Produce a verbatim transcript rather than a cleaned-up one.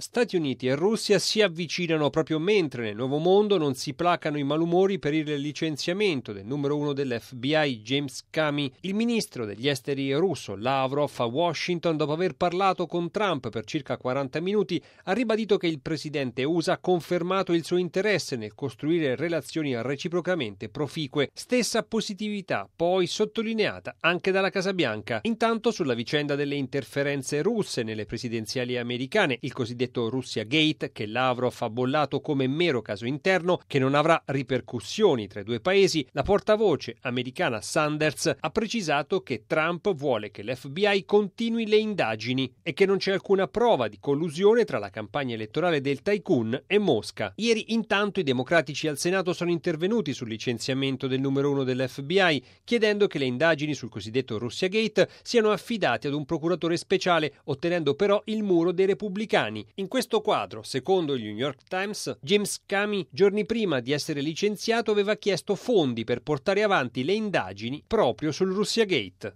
Stati Uniti e Russia si avvicinano proprio mentre nel Nuovo Mondo non si placano i malumori per il licenziamento del numero uno dell'F B I James Comey. Il ministro degli esteri russo Lavrov a Washington, dopo aver parlato con Trump per circa quaranta minuti, ha ribadito che il presidente U S A ha confermato il suo interesse nel costruire relazioni reciprocamente proficue. Stessa positività poi sottolineata anche dalla Casa Bianca. Intanto sulla vicenda delle interferenze russe nelle presidenziali americane, il cosiddetto Russia Gate, che Lavrov ha bollato come mero caso interno che non avrà ripercussioni tra i due paesi, la portavoce americana Sanders ha precisato che Trump vuole che l'F B I continui le indagini e che non c'è alcuna prova di collusione tra la campagna elettorale del tycoon e Mosca. Ieri intanto i democratici al Senato sono intervenuti sul licenziamento del numero uno dell'F B I, chiedendo che le indagini sul cosiddetto Russia Gate siano affidate ad un procuratore speciale, ottenendo però il muro dei repubblicani. In questo quadro, secondo il New York Times, James Comey, giorni prima di essere licenziato, aveva chiesto fondi per portare avanti le indagini proprio sul Russia Gate.